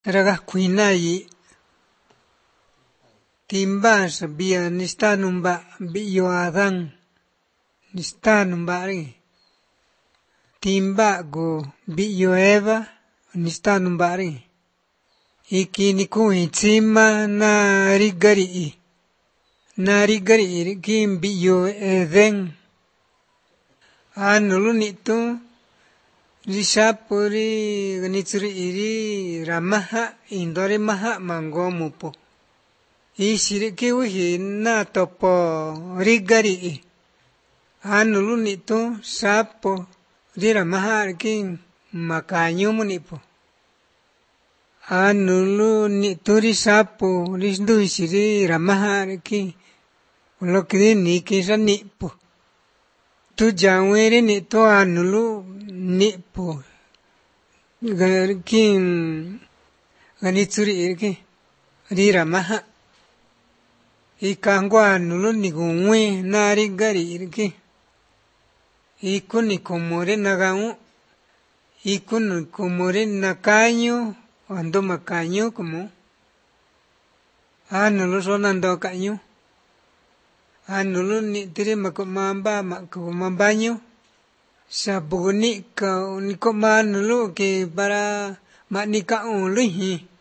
ragakuinayi timbas bia nistanumba biyo Adán nistanumbari timba go biyo Eva nistanumbari ikini kuitsima narigari kim biyo Eden anulunitu risapuri ganitsuri iri ramaha indore maha mangomupo isiriki wihi na topo rigari anulunitu sapo riramaha kim makanyo munipo anulunitu risapo risduisiri ramaha ki ulokidi niki sanipo tu jawere ni to anulu nipo garkin ganitsuri irki riramaha ikangwa anulu niguwe nari gari irki ikuni komore nagamu ikuni komore nakaño ando makaño como anulu sonando kaño anulu ni tiri makumambaño sabuni ka unikomanu ke para manika unluhi